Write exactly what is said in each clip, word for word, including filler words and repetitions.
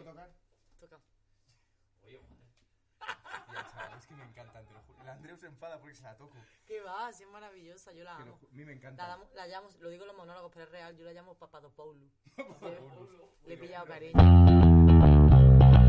tocar? Toca. Oye, joder. Ya, chaval, es que me encantan, te lo juro. El Andreu se enfada porque se la toco. ¿Qué va? Si es maravillosa, yo la Te amo. lo ju- A mí me encanta. La, damos- la llamo, lo digo en los monólogos, pero es real, yo la llamo Papadopoulou. Papadopoulou. Le he pillado cariño.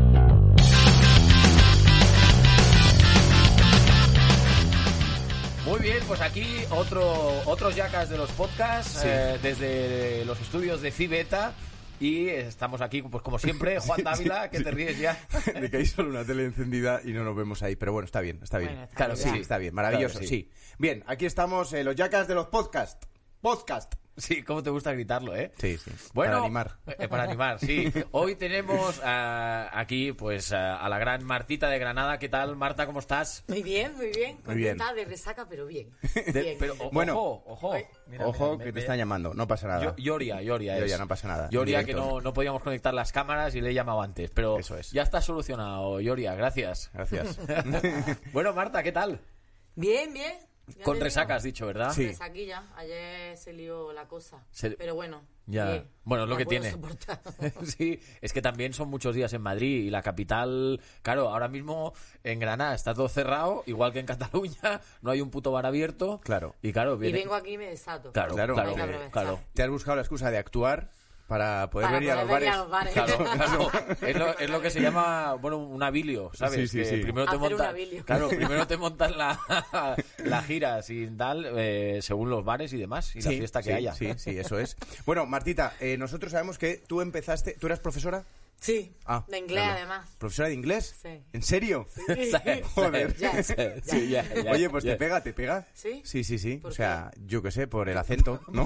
Muy bien, pues aquí otro, otros yacas de los podcasts, Sí. eh, desde los estudios de Fibeta. Y estamos aquí, pues como siempre, Juan Dávila, que te ríes ya. De que hay solo una tele encendida y no nos vemos ahí. Pero bueno, está bien, está bien. Bueno, está Claro, bien. Sí, está bien, maravilloso, Claro, sí. sí. Bien, aquí estamos, eh, los yacas de los podcast. Podcast. Sí, cómo te gusta gritarlo, ¿eh? Sí, sí. Bueno, Para animar. eh, para animar, sí. Hoy tenemos ah, aquí pues ah, a la gran Martita de Granada. ¿Qué tal, Marta? ¿Cómo estás? Muy bien, muy bien. Muy bien. Contenta de resaca, pero bien. De- Bien. pero o- Bueno. ojo, ojo. Ay. Mira, Ojo, mira, que me- te me- están llamando, no pasa nada. Yo- Yoria, Yoria es. Yoria, no pasa nada. Yoria, En que directo. no, no podíamos conectar las cámaras y le he llamado antes. Pero Eso es. ya está solucionado, Yoria, gracias. Gracias. Bueno, Marta, ¿qué tal? Bien, bien. Ya Con te resaca, has digo. dicho, ¿verdad? Sí. Resaquilla. Ayer se lió la cosa. Se- Pero bueno. Ya. bien. Bueno, es lo La que puedo tiene. soportar. Sí, es que también son muchos días en Madrid y la capital, claro, ahora mismo en Granada está todo cerrado, igual que en Cataluña, no hay un puto bar abierto. Claro. Y claro, Y viene... vengo aquí y me desato. Claro, Claro, claro, hay que claro, aprovechar. claro. Te has buscado la excusa de actuar para poder Para venir a los poder bares. venir a los bares. Claro, claro. Es lo, es lo que se llama, bueno, un abilio, ¿sabes? Sí, sí, Que sí. Primero te Hacer un montas, abilio. claro, primero te montas la, la gira sin tal, eh, según los bares y demás, y la fiesta que sí, haya. Sí, sí, eso es. Bueno, Martita, eh, nosotros sabemos que tú empezaste... ¿Tú eras profesora? Sí. Ah, de inglés, claro. además. ¿Profesora de inglés? Sí. ¿En serio? Joder. Ya, Sí, ya. sí, ya, ya, Oye, pues ya. te pega, te pega. ¿Sí? Sí, sí, sí. ¿Por O sea, yo qué sé, por el acento, ¿no?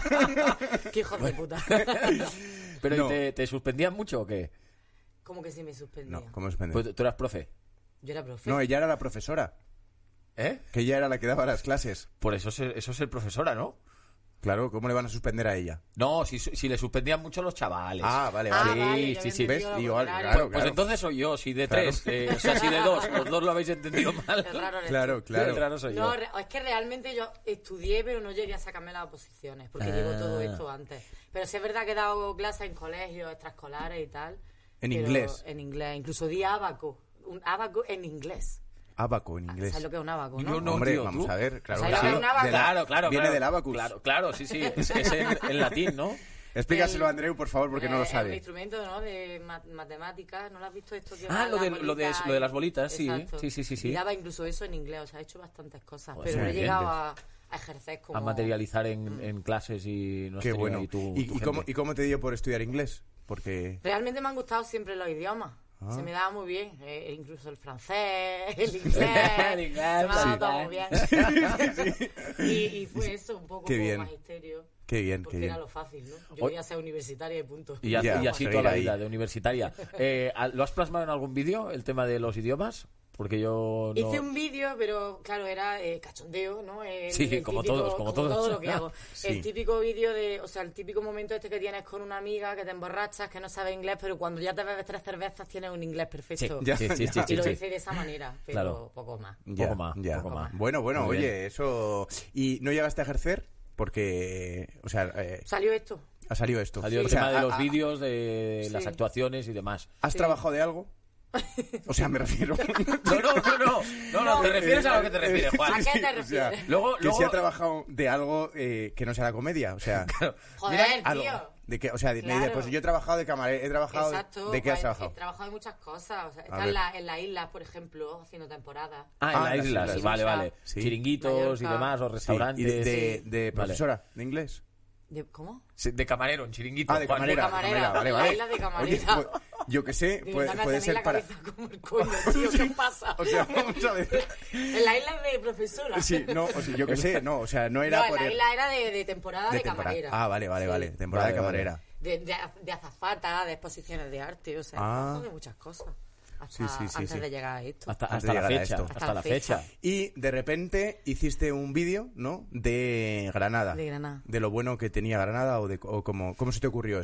Qué hijos de puta. Pero ¿y No. te, te suspendían mucho o qué? ¿Cómo que sí me suspendía? No, ¿cómo suspende? Pues tú eras profe. Yo era profe. No, ella era la profesora. ¿Eh? Que ella era la que daba las clases. Por eso es, eso es ser profesora, ¿no? Claro, ¿cómo le van a suspender a ella? No, si, si le suspendían mucho los chavales. Ah, vale, Ah, vale. vale, ya sí, había sí, ¿ves? entendido lo Digo, contrario. claro, Pues entonces soy yo, si de Claro. tres, eh, o sea, si de dos, los dos lo habéis entendido mal. Es raro eres Claro, tú. claro. El raro soy No, yo. re- es que realmente yo estudié, pero no llegué a sacarme las oposiciones, porque Ah. llevo todo esto antes. Pero sí es verdad que he dado clases en colegios extraescolares y tal. ¿En pero inglés? En inglés, incluso di abaco. Un abaco en inglés. Abaco en inglés. ¿Sabes lo que es un abaco, no? Yo no, Hombre, tío, vamos ¿tú? a ver, claro. ¿Sabes que lo que sí. es un abaco? De la- Claro, claro. Viene claro. del abacus. Claro, claro, sí, sí. Es, es en, en latín, ¿no? Explícaselo El- a Andreu, por favor, porque no lo Eh, Es un sabe. instrumento, ¿no? De ma- matemáticas. ¿No lo has visto esto? Que Ah, va lo la de- lo de- bolita lo de y- las bolitas, sí, Exacto. sí, sí, sí, sí. Y daba incluso eso en inglés, o sea, he hecho bastantes cosas, Pues pero no he muy bien, llegado ¿ves? a, a ejercer como... A materializar en, en clases y no has Qué tenido bueno. ahí tu- ¿Y, tu y cómo, gente. ¿Y cómo te dio por estudiar inglés? Porque... Realmente me han gustado siempre los idiomas. Ah. Se me daba muy bien, eh, incluso el francés, el inglés, El inglés, se me ha dado sí. todo muy bien. y, y fue eso, un poco Qué como bien. magisterio, Qué bien, qué porque bien. era lo fácil, ¿no? Yo Hoy- quería ser universitaria y punto. Y, a- Ya, y así seguir toda la ahí. vida de universitaria. Eh, ¿Lo has plasmado en algún vídeo, el tema de los idiomas? Porque yo no... Hice un vídeo, pero claro, era eh, cachondeo, ¿no? El- Sí, el como típico- todos, como todos. todo lo que hago. Sí. El típico vídeo de, o sea, el típico momento este que tienes con una amiga, que te emborrachas, que no sabe inglés, pero cuando ya te bebes tres cervezas tienes un inglés Sí, perfecto. Ya, sí, sí, ya. sí, Y sí, lo sí. hice de esa manera, pero Claro. poco más. Ya, Poco más, ya. poco más. Bueno, bueno, Muy oye, bien. eso... ¿Y no llegaste a ejercer? Porque, o sea, eh, Salió esto. ha salido esto. Salió O el sea, tema de ha- los ha- vídeos, de Sí. las actuaciones y demás. ¿Has Sí. trabajado de algo? O sea, me refiero... No, no, no, no, no, no, te refieres a lo que te refieres, Juan. ¿A qué te O sea, refieres? Luego, que luego... si ha trabajado de algo eh, que no sea la comedia, o sea... Joder, algo. tío. De que, o sea, de- me Claro. dice, pues yo he trabajado de camarero, he trabajado... Exacto. ¿De qué has pues, trabajado? He trabajado en muchas cosas. O sea, A está ver. en, la, en las islas, por ejemplo, haciendo temporadas. Ah, en Ah, las en las islas, islas. vale, vale. Sí. Chiringuitos y Mallorca. demás, o Sí, restaurantes. ¿y de, de, Sí. de Vale. profesora de inglés? ¿De, ¿Cómo? Sí, de camarero, en chiringuito. Ah, de Juan. camarera. De camarera, vale, de la vale. isla de Oye, camarera. pues, yo que sé, Digo, puede, dame a puede tener ser la para... cabeza como el coño, tío, ¿qué pasa? O sea, vamos a ver. En la isla de profesora. Sí, no, o sea, yo que sé, no, o sea, no era no, en por... la el- isla era de, de temporada de, temporada. camarera. Ah, vale, vale, Sí. vale. Temporada Vale, de vale. camarera. De, de, de azafata, de exposiciones de arte, o sea, Ah. trabajo de muchas cosas. Hasta Sí, sí, sí, antes sí. de llegar a esto. Hasta, Antes hasta de la llegar a fecha. esto. Hasta, Hasta la la fecha. fecha. Y de repente hiciste un vídeo, ¿no? De Granada. De Granada. De lo bueno que tenía Granada o de o cómo, cómo se te ocurrió eso.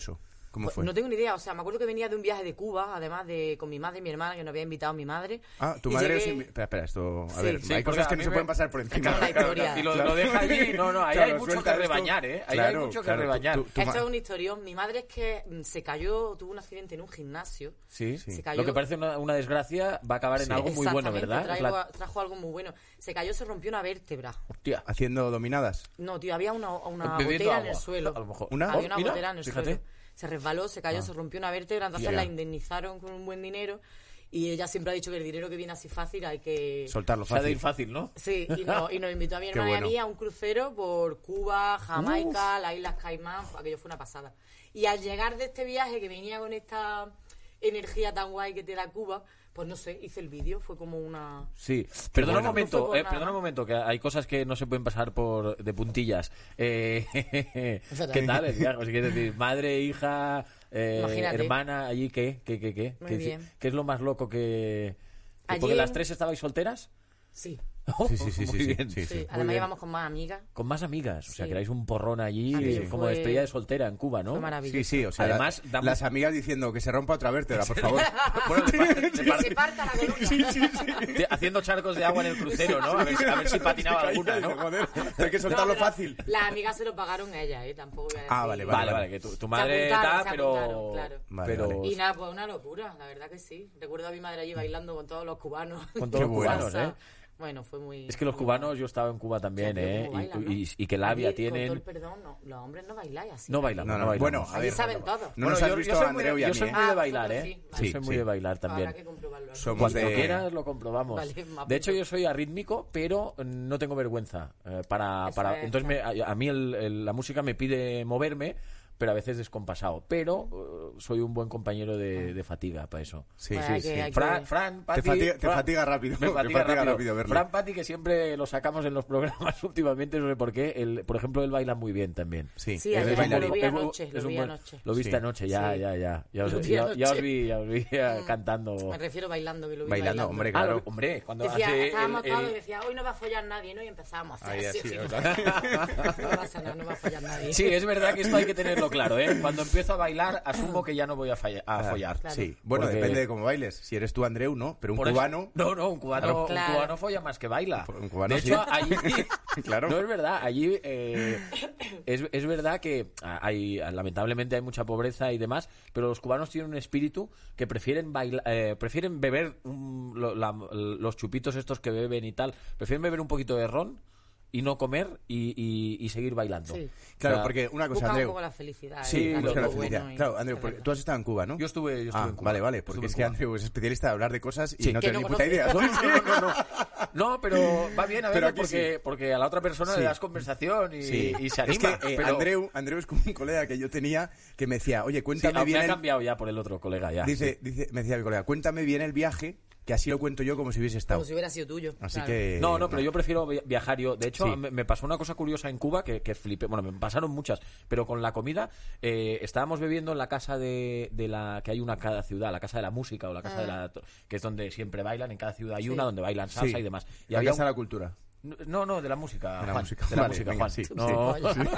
¿Cómo Pues fue? no tengo ni idea, o sea, me acuerdo que venía de un viaje de Cuba, además de con mi madre y mi hermana, que nos había invitado mi madre. Ah, tu y madre... llegué- os invi- Espera, espera, esto... A Sí. ver, Sí, hay porque cosas a que mí no se me- pueden pasar por encima. Claro, la historia. Y lo, lo deja allí, no, no, ahí Claro, hay mucho suelta que esto. rebañar, ¿eh? Ahí Claro, hay mucho que claro, tú- rebañar. tú- tu Esto ma- es un historión. Mi madre es que mm, se cayó, tuvo un accidente en un gimnasio. Sí, Se cayó. Lo que parece una, una desgracia va a acabar en Sí. algo muy bueno, Exactamente, ¿verdad? Es traigo- la- Trajo algo muy bueno. Se cayó, se rompió una vértebra. Hostia. Haciendo dominadas. No, tío, había una, una Bebiendo gotera en agua, el suelo. a lo mejor. ¿Una? Había una Oh, mira, gotera en el fíjate. suelo. Se resbaló, se cayó, se rompió una vértebra, entonces Tía. la indemnizaron con un buen dinero. Y ella siempre ha dicho que el dinero que viene así fácil hay que... Soltarlo Se ha de ir fácil. fácil, ¿no? Sí, y, no, y nos invitó a mi Qué hermana bueno. y a mí a un crucero por Cuba, Jamaica, las Islas Caimán. Aquello fue una pasada. Y al llegar de este viaje, que venía con esta energía tan guay que te da Cuba, pues no sé, hice el vídeo, fue como una... Sí, perdona bueno. un momento, No fue por eh, nada. perdona un momento, que hay cosas que no se pueden pasar por de puntillas. Eh, ¿Qué tal el viaje? O sea, quiero decir, madre, hija, eh, Imagínate. hermana, allí, ¿qué? ¿Qué, qué, qué? Muy ¿Qué, bien. ¿Qué es lo más loco que...? Allí Porque las en- tres estabais solteras. Sí, Sí, sí, sí, Muy sí, sí, bien. sí, sí. sí. Además íbamos con más amigas. Con más amigas, o sea, Sí. que erais un porrón allí, Aquello eh, como fue- despedida de soltera en Cuba, ¿no? Fue maravilloso. Sí, sí, o sea, Además, la- damos- las amigas diciendo que se rompa otra vértebra, por favor. Bueno, de par- de Que par- se parta la columna. de- haciendo charcos de agua en el crucero, ¿no? A ver, si- a ver si patinaba alguna, ¿no? Joder, hay que soltarlo No, pero fácil. Las amigas se lo pagaron a ellas, ¿eh? Tampoco voy a Ah, decir- vale, Vale, vale, que tu, tu Se madre apuntaron, está, se pero... apuntaron, claro. Vale, pero vale. Y nada, pues una locura, la verdad que sí. Recuerdo a mi madre allí bailando con todos los cubanos. Con todos Qué los bueno. cubanos, ¿eh? Bueno, fue muy... Es que los muy cubanos, guay. yo estaba en Cuba también, Tío, ¿eh? cómo bailan, y, ¿no? y- y que labia Allí, con todo tienen... el perdón, no, los hombres no bailáis así. No bailan, No, no, no, bailan. bueno, a Allí ver. saben todo. No Bueno, nos yo- has yo visto soy a muy- Andreu y a yo mí, soy ¿eh? muy de Ah, bailar, vosotros ¿eh? sí, Yo vale. soy muy Sí. de bailar también. Habrá que comprobarlo. Somos Cuando de- quieras lo comprobamos. Vale, me De hecho, apunto. yo soy arrítmico, pero no tengo vergüenza. eh, para, Eso para... es, Entonces, me- a, a mí el- el- la música me pide moverme, pero a veces descompasado. Pero eh, soy un buen compañero de, de fatiga para eso. Sí, Pues sí, hay sí. que- hay Fran, que- Fran, Te Pati, fatiga, te Fran- fatiga rápido. Me te fatiga rápido. rápido verlo. Fran Pati, que siempre lo sacamos en los programas últimamente, no sé por qué. Él, por ejemplo, él baila muy bien también. Sí, Sí, es ayer bailarín. lo vi Es muy- anoche, lo es un vi buen- anoche. Lo viste Sí. anoche, ya, Sí. ya, ya. Ya os, Lo vi ya- anoche. ya os vi, ya os vi eh, cantando. Me refiero bailando, que lo vi Bailando, bailando. hombre, Ah, claro. lo- hombre, cuando Decía, hace estábamos el- todos el- y decía, hoy no va a follar nadie, ¿no? Y empezábamos a hacer Ahí así. así, así, ¿verdad? No pasa nada, no va a follar nadie. Sí, es verdad que esto hay que tenerlo claro, ¿eh? Cuando empiezo a bailar, asumo que ya no voy a, falla- a follar. Claro. Sí, bueno, Porque- depende de cómo bailes. Si eres tú, Andreu, no, pero un Por eso- cubano... No, no, un cubano, un Claro. cubano folla más que baila. Un cubano de sí. hecho, allí... Claro. No, es verdad, allí eh, es, es verdad que hay, lamentablemente hay mucha pobreza y demás, pero los cubanos tienen un espíritu que prefieren bailar, eh, prefieren beber un- lo- la- los chupitos estos que beben y tal, prefieren beber un poquito de ron y no comer y, y- y seguir bailando. Sí. Claro, O sea, porque una cosa, Busca un Andreu... poco la felicidad. Sí, ¿eh? lo- Busca la lo felicidad. bueno y- Claro, Andreu, es porque verdad. tú has estado en Cuba, ¿no? Yo estuve, yo estuve Ah, en Cuba. vale, vale, porque Estuve es en que Cuba. Andreu es especialista de hablar de cosas y Sí, no que tiene no ni puta conoce. idea. No, no, no, no. No, pero va bien a Pero veces aquí porque, sí. porque a la otra persona Sí. le das conversación y, Sí. y se Es anima. que eh, pero- Andreu, Andreu es como un colega que yo tenía que me decía, oye, Sí, cuéntame me bien ha el... cambiado ya por el otro colega ya. Dice, dice, me decía mi colega, cuéntame bien el viaje, que así lo cuento yo como si hubiese estado. Como si hubiera sido tuyo. Así claro. que... No, no, pero yo prefiero vi- viajar yo. De hecho, Sí. me, me pasó una cosa curiosa en Cuba que, que flipé. Bueno, me pasaron muchas, pero con la comida eh, estábamos bebiendo en la casa de, de la que hay una en cada ciudad, la casa de la música o la casa de la que es donde siempre bailan. En cada ciudad hay Sí. una donde bailan salsa Sí. y demás. Y La había Casa un- de la Cultura. No, no, de la música. De la Juan, música. De la Vale, música, venga, Juan. sí. No,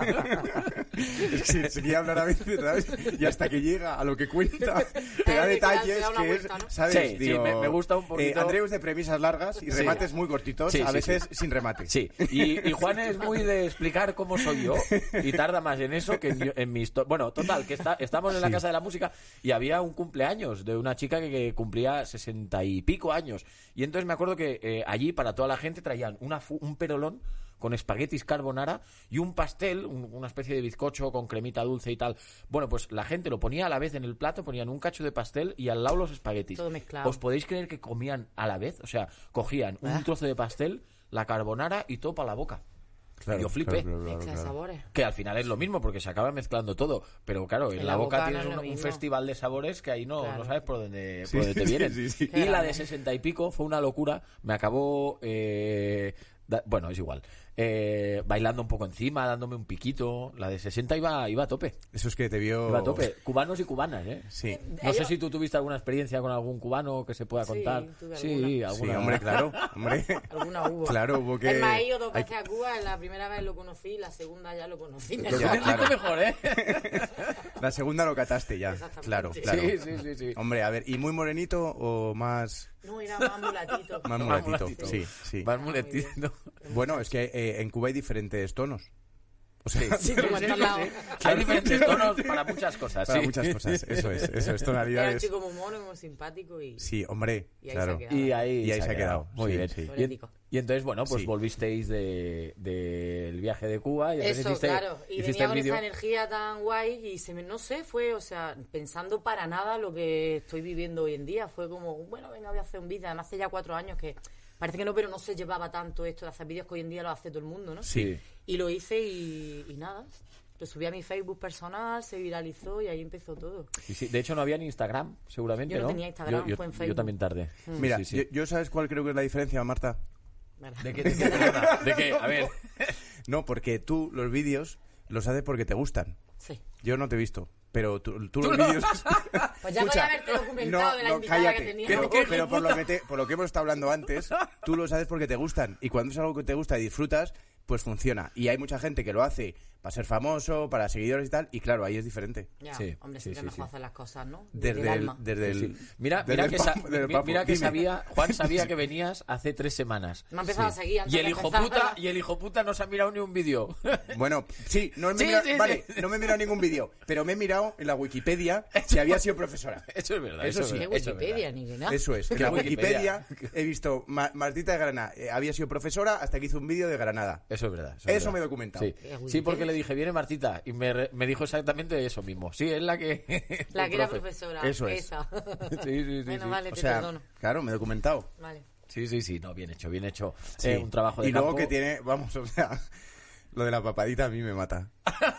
Es que se quiere hablar a veces, ¿sabes? Y hasta que llega a lo que cuenta, te da Eh, detalles te da una que es, vuelta, ¿no? ¿sabes? Sí, sí, me- me gusta un poquito. Eh, Andreu es de premisas largas y Sí. remates muy cortitos, Sí, a sí, veces sin remate. Sí, y, y Juan es muy de explicar cómo soy yo y tarda más en eso que en, yo- en mi historia. Bueno, total, que está, estamos en la Sí. casa de la música y había un cumpleaños de una chica que, que cumplía sesenta y pico años. Y entonces me acuerdo que eh, allí para toda la gente traían una fu- un perolón con espaguetis carbonara y un pastel, un- una especie de bizcocho con cremita dulce y tal. Bueno, pues la gente lo ponía a la vez en el plato, ponían un cacho de pastel y al lado los espaguetis. Todo mezclado. ¿Os podéis creer que comían a la vez? O sea, cogían un Ah. trozo de pastel, la carbonara y todo para la boca. Claro, Yo flipé. claro, claro, claro, Mezcla de claro. sabores. Que al final es lo mismo porque se acaba mezclando todo. Pero claro, en, la, boca, no tienes es un, lo un mismo. festival de sabores que ahí no, Claro. no sabes por dónde, Sí, por dónde te vienen. sí, sí. Y la Claro. de sesenta y pico fue una locura. Me acabó... eh, da- bueno, es igual. Eh, bailando un poco encima, dándome un piquito. La de sesenta iba, iba a tope. Eso es que te vio... Iba a tope. Cubanos y cubanas, ¿eh? Sí. No sé Ellos- si tú tuviste alguna experiencia con algún cubano que se pueda Sí, contar. tuve sí, alguna. Sí, alguna. hombre, claro. Hombre. Alguna hubo. Claro, hubo que... Es más, he ido dos hay- veces a Cuba. La primera vez lo conocí, la segunda ya lo conocí. Ya, mejor. claro. Mucho mejor, ¿eh? La segunda lo cataste ya. Exactamente. Claro, Sí. claro. Sí, sí, sí, sí. Hombre, a ver, ¿y muy morenito o más, No, era más mulatito. más Más mulatito? mulatito. Sí, sí. Vas muletito. Bueno, es que eh, en Cuba hay diferentes tonos. O sea, Sí, como en todos lados. Hay diferentes tonos para muchas cosas. para sí. muchas cosas. Eso es, eso es, Era un tonalidades. chico muy mono, muy simpático y... Sí, hombre, Y ahí claro. se ha quedado. Y ahí, Y ahí se ha quedado. Muy Sí, bien. sí. Y, en- Polémico. y entonces, bueno, pues Sí. volvisteis del de, del viaje de Cuba. Y entonces Eso, hiciste, claro. Y hiciste venía el con vídeo. esa energía tan guay y se me, no sé, fue, o sea, pensando para nada lo que estoy viviendo hoy en día. Fue como, bueno, venga, voy a hacer un vídeo. Además, hace ya cuatro años que parece que no, pero no se llevaba tanto esto de hacer vídeos que hoy en día lo hace todo el mundo, ¿no? Sí. Y lo hice y, y nada. Lo subí a mi Facebook personal, se viralizó y ahí empezó todo. Y sí, de hecho, no había ni Instagram, seguramente. Yo no ¿no? tenía Instagram, yo, yo- fue en Yo Facebook. también tardé. Mira, Sí, sí. Yo, yo sabes cuál creo que es la diferencia, Marta. ¿Verdad? ¿De qué? ¿De qué? Perdona, ¿de qué? A ver. No, porque tú los vídeos los haces porque te gustan. Sí. Yo no te he visto, pero tú, tú los vídeos... Pues ya podía haberte documentado de la invitada que tenía. Pero, pero por, lo que te- por lo que hemos estado hablando antes, tú lo haces porque te gustan. Y cuando es algo que te gusta y disfrutas, pues funciona. Y hay mucha gente que lo hace para ser famoso, para seguidores y tal. Y claro, ahí es diferente. Ya, Sí, hombre, sí, siempre sí, mejor sí. hacer las cosas, ¿no? Desde el el, alma. desde el, Sí. Mira, desde mira el que, papo- sa- desde el mi- papo. mira que Dime. sabía, Juan sabía que venías hace tres semanas. Me ha empezado a seguir antes Y el de hijo empezar. puta, y el hijo puta no se ha mirado ni un vídeo. Bueno, sí, no me he Sí, mirado, sí, sí. vale, no me he mirado ningún vídeo, pero me he mirado en la Wikipedia si había sido profesora. Eso es verdad. Eso es sí. verdad, ¿Qué eso es Wikipedia? verdad. Ni que nada. Eso es, que ¿Qué en la Wikipedia? Wikipedia he visto Ma- Martita de Granada, eh, había sido profesora hasta que hizo un vídeo de Granada. Eso es verdad. Eso es me he verdad. documentado. Sí. ¿Qué Wikipedia? Sí, porque le dije, viene Martita, y me, re- me dijo exactamente eso mismo. Sí, es la que... La que era profe. profesora. Eso es. Esa. Sí, sí, sí. Bueno, sí. vale, O te sea, perdono. claro, me he documentado. Vale. Sí, sí, sí, no, bien hecho, bien hecho. Sí. Eh, un trabajo de Y luego campo. que tiene, vamos, o sea, lo de la papadita a mí me mata.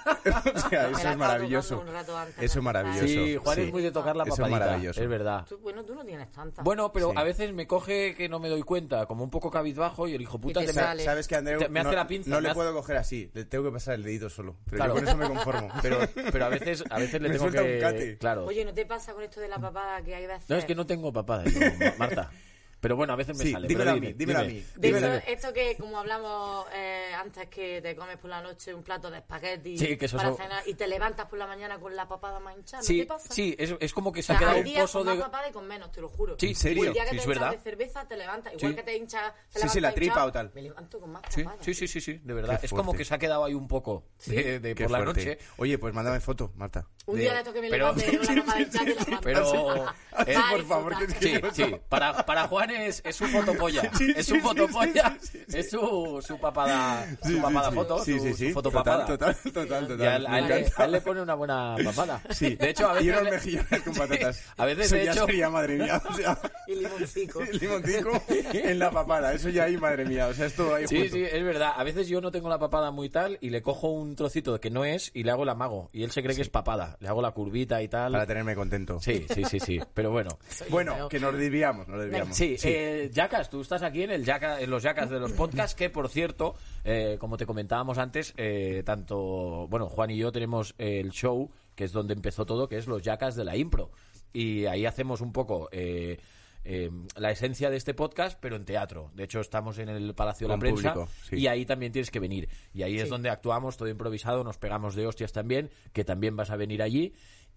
o sea, Me eso la es estaba maravilloso. tocando un rato antes de Eso es empezar. maravilloso. Sí, Juan sí. es muy de tocar la Eso es papadita. maravilloso. Es verdad. Tú- bueno, tú no tienes tanta. Bueno, pero Sí. a veces me coge que no me doy cuenta, como un poco cabizbajo, y el hijo puta te te me- sale. Sabes que Andreu Te- me hace no, la pinza, no me le hace- puedo coger así, le tengo que pasar el dedito solo. Pero Claro. yo con eso me conformo. Pero, pero a veces, a veces le Me tengo suelta que... un cate. Claro. Oye, ¿no te pasa con esto de la papada que hay veces? No, es que no tengo papada, yo, Marta. Pero bueno, a veces me Sí, sale. dímelo pero a dime, mí, dímelo a dime. mí. De dímelo. eso- esto que, como hablamos eh, antes, que te comes por la noche un plato de espagueti Sí, que eso para es- cenar y te levantas por la mañana con la papada más hinchada, ¿no Sí, te pasa? sí, es, es como que O se sea, ha quedado hay un días pozo con más de... papada y con menos, te lo juro. Sí, ¿en serio? Y el día que Sí, te es hinchas verdad. de cerveza, te levantas. Igual Sí. que te hinchas... te Sí, sí, levantas la tripa hinchado, o tal. Me levanto con más Sí, papada. sí, sí, sí, sí, de verdad. Qué Es como fuerte. que se ha quedado ahí un poco de, de Qué por la fuerte. noche. Oye, pues mándame foto, Marta. Un De- día de esto que me Pero- levante con la papada hinchada y la mando. Pero... Así, eh, por favor, que es que Sí, no- sí. Para, para Juan es, es su fotopolla. Es su fotopolla. Es su, su papada, Sí, su sí, papada sí. foto. Sí, su, sí, sí. su foto Total, papada. total, total, total. Y a él, a él Me le- encanta. a él le pone una buena papada. Sí. De hecho, a veces... Y unos le- mejillones con patatas. A veces, Eso de ya hecho- sería, madre mía, o sea... Y limoncico. El limoncico en la papada, eso ya ahí, madre mía, o sea, es todo ahí Sí, junto. sí, es verdad. A veces yo no tengo la papada muy tal y le cojo un trocito que no es y le hago el amago. Y él se cree que es papada. Le hago la curvita y tal. Para tenerme contento. Sí, sí, sí, sí. Pero bueno. Bueno, que nos desviamos, nos desviamos. Sí, eh, Jackass, tú estás aquí en el Jackass, en los Jackass de los podcasts, que por cierto, eh, como te comentábamos antes, eh, tanto, bueno, Juan y yo tenemos el show, que es donde empezó todo, que es los Jackass de la impro. Y ahí hacemos un poco eh, eh, la esencia de este podcast, pero en teatro. De hecho, estamos en el Palacio de la Con Prensa público, sí. y ahí también tienes que venir. Y ahí es Sí. donde actuamos, todo improvisado, nos pegamos de hostias también, que también vas a venir allí.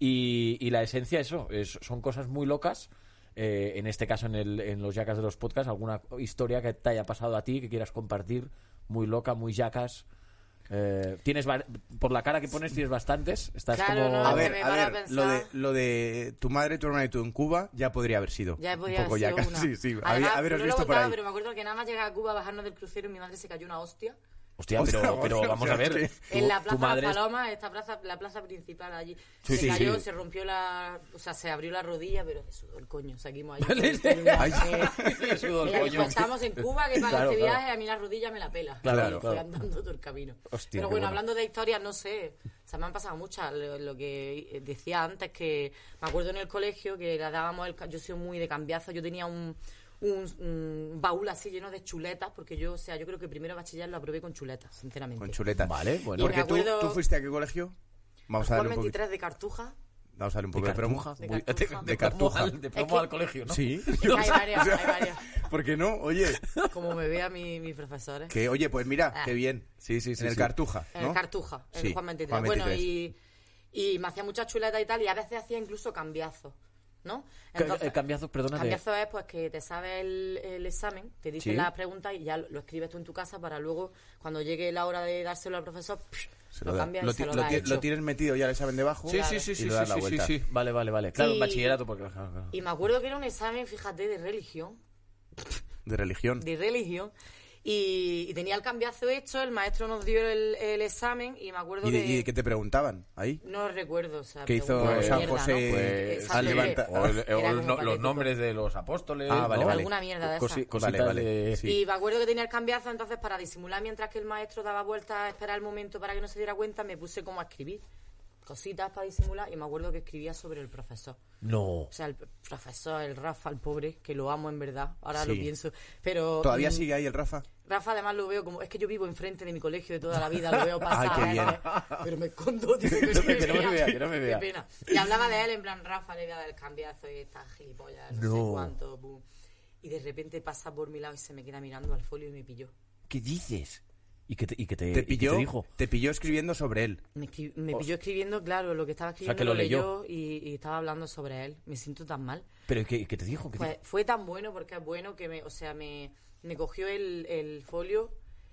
Y, y la esencia, eso, es, son cosas muy locas. Eh, en este caso, en, el, en los Jackass de los podcasts, alguna historia que te haya pasado a ti, que quieras compartir, muy loca, muy Jackass. Eh, tienes va- por la cara que pones tienes bastantes. Estás Claro, como no, A que ver, me a van a ver, pensar- lo de, lo de tu madre, tu hermana y tú en Cuba ya podría haber sido. Ya un podía poco haber sido ya una. casi, sí. Además, Había- haberos no lo he visto por contado, ahí. pero me acuerdo que nada más llegar a Cuba, bajarnos del crucero y mi madre se cayó una hostia. Hostia, O sea, pero, pero o vamos sea, a ver. que- tu- En la tu Plaza madre Las es- Palomas, esta plaza, la plaza principal allí. Sí, se sí, cayó, sí. se rompió la... O sea, se abrió la rodilla, pero me sudó el coño. Seguimos allí. Vale. con el viaje. Ay, me sudó el Ella coño. dijo, estamos en Cuba, que para Claro, este claro. viaje a mí la rodilla me la pela. Claro, y claro. fui andando todo el camino. Hostia, pero qué bueno, bueno. hablando de historias, no sé. O sea, me han pasado muchas. Lo, lo que decía antes, que me acuerdo en el colegio que le dábamos el... ca- Yo soy muy de cambiazo. Yo tenía un... Un, un baúl así lleno de chuletas, porque yo, o sea, yo creo que primero bachiller lo aprobé con chuletas, sinceramente. Con chuleta. Vale, bueno. Y Porque me acuerdo- tú, tú fuiste a qué colegio? Vamos a Juan darle un poquito. veintitrés de Cartuja. Vamos a darle un poco De de, promo. cartuja. De Muy- cartuja. de De promo cartuja. al- De promo Es que- al colegio, ¿no? Sí. Hay varias, hay varias. ¿Por qué no? Oye, Como me vea mi, mi profesores. que oye, pues mira, Ah. qué bien. Sí, sí, sí. En el sí. Cartuja, En ¿no? el Cartuja, en Sí, Juan veintitrés. Juan Bueno, veintitrés. y, Y me hacía muchas chuletas y tal, y a veces hacía incluso cambiazos, ¿no? Entonces, cambiazos, perdona. Cambiazo es pues que te sabes el, el examen, te dicen ¿Sí? las preguntas y ya lo, lo escribes tú en tu casa para luego, cuando llegue la hora de dárselo al profesor, psh, Se lo, lo, da. cambias lo, y se ti- lo lo da ti- hecho. lo tienes metido ya el examen debajo. Sí, Claro. sí, sí, Y sí, le sí, das la sí, sí, vuelta. sí. Vale, vale, vale. Claro, Y- un bachillerato porque... claro, claro. Y me acuerdo que era un examen, fíjate, de religión, De religión. de religión, y, y tenía el cambiazo hecho, el maestro nos dio el, el examen y me acuerdo ¿Y, de- que... y de qué te preguntaban ahí? No recuerdo, o sea, ¿Qué hizo preguntas de San mierda, José ¿no? Pues, Exacto, al que- levantar- o el- o era el- como no- los patético. nombres de los apóstoles, Ah, vale, ¿no? vale. Alguna mierda de Cosi- esa. cositas Vale, vale, de... sí. Y me acuerdo que tenía el cambiazo, entonces para disimular mientras que el maestro daba vueltas a esperar el momento para que no se diera cuenta, me puse como a escribir cositas para disimular y me acuerdo que escribía sobre el profesor. No. O sea, el profesor, el Rafa, el pobre, que lo amo en verdad, ahora Sí. lo pienso. Pero ¿Todavía mm, sigue ahí el Rafa? Rafa además lo veo como, es que yo vivo enfrente de mi colegio de toda la vida, lo veo pasar. Ay, qué bien. ¿eh? Pero me escondo, tío, que, no me- que no me vea, que no me vea. Qué pena. Y hablaba de él en plan, Rafa le voy a dar el cambiazo y esta gilipollas, no, No. sé cuánto. Pum. Y de repente pasa por mi lado y se me queda mirando al folio y me pilló. ¿Qué dices? ¿Y qué te, y qué te, ¿Te y qué pilló, te dijo? te pilló escribiendo sobre él? Me, escri- me pilló escribiendo, claro, lo que estaba escribiendo que lo lo leyó. leyó y, y estaba hablando sobre él. Me siento tan mal. ¿Pero y qué, y qué te dijo? ¿Qué te- Pues fue tan bueno porque es bueno que me, o sea, me, me cogió el, el folio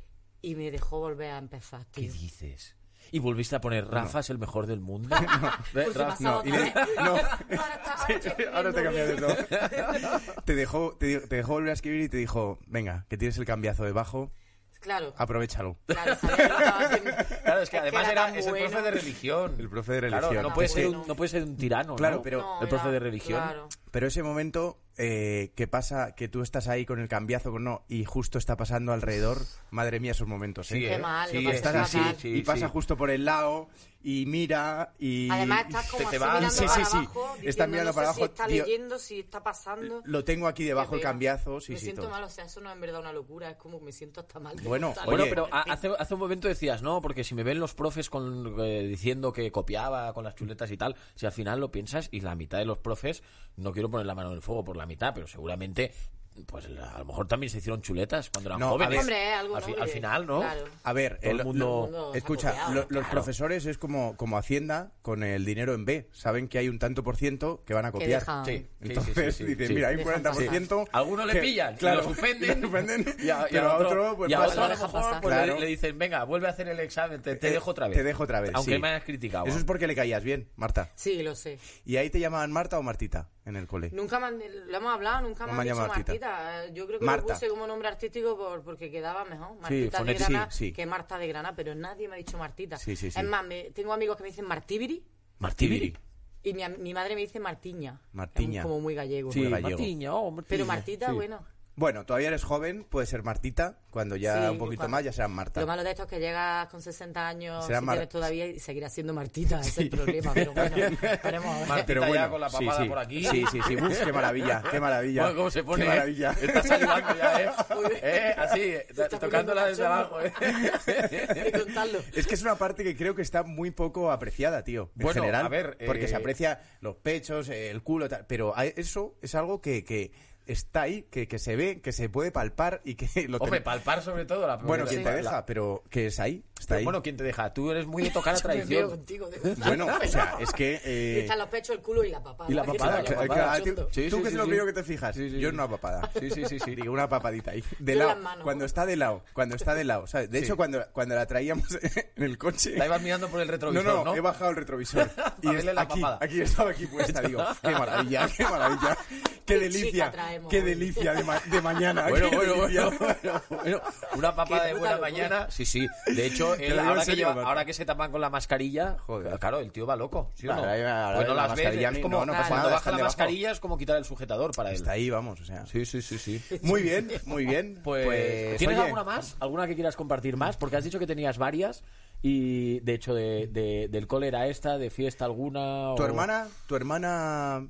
y me dejó volver a empezar, ¿Qué tío. dices? Y volviste a poner Rafa es el mejor del mundo. Ve, Pues se Rafa- pasaba no, otra y le- vez. no. Ahora está- ahora estoy Ahora te escribiendo cambias de bien. todo. te, dejó, te, di- te dejó volver a escribir y te dijo, venga, que tienes el cambiazo debajo, Claro, aprovechalo. claro, sabía que lo estaba haciendo. Claro, es que además era, tan es el bueno. profe de religión. El profe de Claro, religión. no puede, ser bueno. un, no puede ser un tirano, Claro, ¿no? pero- No, el profe era- de religión. Claro. Pero ese momento eh, que pasa, que tú estás ahí con el cambiazo con no y justo está pasando alrededor, madre mía, esos momentos, ¿eh? Sí, Qué ¿eh? mal, Sí, lo pasé Estás así fatal. sí, y pasa sí. justo por el lado y mira y... Además estás como te- te así va- mirando sí, para sí, sí. abajo, Estás diciendo, mirando no para sé abajo, si está tío. leyendo, si está pasando. Lo tengo aquí debajo Qué el pena. cambiazo, sí, me sí, siento todo. mal, o sea, eso no es en verdad una locura, es como me siento hasta mal. de Bueno, contarlo. Bueno, Oye. pero a- hace, hace un momento decías, no, porque si me ven los profes con, eh, diciendo que copiaba con las chuletas y tal, si al final lo piensas y la mitad de los profes, no quiero poner la mano en el fuego por la mitad, pero seguramente, pues a lo mejor también se hicieron chuletas cuando eran No, a jóvenes. ver. Hombre, eh, algo al, fi- no, al que- final, ¿no? Claro. A ver, Todo el el- mundo- lo- Todo el mundo se ha escucha, copiado, lo- los claro. profesores es como, como Hacienda con el dinero en B. Saben que hay un tanto por ciento que van a Que copiar. dejan- Sí, sí, Entonces sí, sí, dicen, sí. mira, hay un Dejan cuarenta por ciento. Algunos le que- pillan claro, y lo suspenden, lo suspenden, y a, y pero a a otro, otro, pues y a pasa. otro a lo Deja mejor pasar. pues, Claro. le, le dicen, venga, vuelve a hacer el examen, te, te Eh, dejo otra vez. Te dejo otra vez, Aunque sí. me hayas criticado. Eso es porque le caías bien, Marta. Sí, lo sé. ¿Y ahí te llamaban Marta o Martita en el cole? Nunca me han, lo hemos hablado, nunca me No han me han dicho llamado Martita. Eh, Yo creo que Marta. lo puse como nombre artístico por, porque quedaba mejor. Martita de fonético, Granada sí, sí. que Marta de Granada, pero nadie me ha dicho Martita. Sí, sí, sí. Es más, me- tengo amigos que me dicen Martíviri Martíviri. y mi, am- mi madre me dice Martiña. Martiña. Es como muy gallego. Sí, Muy gallego. Martiña, oh, Martiña. Pero Martita, Sí. bueno. Bueno, todavía eres joven, puede ser Martita. Cuando ya Sí, un poquito cuando- más ya serás Marta. Lo malo de esto es que llegas con sesenta años, Será si Mar- tienes todavía, y seguirás siendo Martita. Ese es el problema, pero bueno, veremos a ver. Martita Pero ya bueno, con la sí, papada sí. por aquí. Sí, sí, sí. Uf, qué maravilla, qué maravilla. Bueno, ¿cómo se pone? Qué maravilla. Está salivando ya, ¿eh? ¿Eh? Así, está tocándola poniendo desde abajo, cachondo. ¿eh? Hay que contarlo. Es que es una parte que creo que está muy poco apreciada, tío. En Bueno, general. a ver, porque eh, se aprecia los pechos, eh, el culo, tal. Pero hay- eso es algo que, que está ahí, que, que se ve, que se puede palpar y que lo Hombre, ten- palpar sobre todo la Bueno, la- quien te la- deja, pero que es ahí, está ahí. Bueno, ¿quién te deja? Tú eres muy de tocar a Me veo tradición. contigo, de verdad. Bueno, o sea, es que... eh, Están los pechos, el culo y la papada. Y la papada, Que la se papada. vaya Claro, cachondo. tú Sí, tú sí, que sí, es lo sí. primero que te fijas. Sí, sí, Yo sí. una papada. Sí, sí, sí, sí. Digo, una papadita ahí. De Yo lado. las manos. Cuando está de lado. Cuando está de lado. ¿sabes? De Sí. hecho, cuando, cuando la traíamos en el coche... La ibas mirando por el No, retrovisor, no, ¿no? he bajado el retrovisor. y Para es verle la aquí, papada. aquí estaba aquí puesta. Digo, qué maravilla, qué maravilla. Qué Qué delicia, chica traemos qué hoy. delicia de, ma- de mañana. Bueno, qué bueno, delicia. bueno, bueno, bueno. Una papada Qué de puta buena locura. mañana. Sí, sí. De hecho, Te él, lo digo en ahora, que serio, lleva- Marta. ahora que se tapan con la mascarilla, Joder. claro, el tío va loco, ¿sí o no? Ahora, ahora, ahora Pues no la las ves, mascarilla a es mí, como no, no pasa cuando nada, baja están la debajo. mascarilla es como quitar el sujetador para él. Está ahí, vamos, o sea. Sí, sí, sí, sí. Muy bien, muy bien. Pues, Pues, ¿tienes oye, alguna más? ¿Alguna que quieras compartir más? Porque has dicho que tenías varias y, de hecho, de, de- del cole era esta, de fiesta alguna... Tu o- hermana, tu hermana...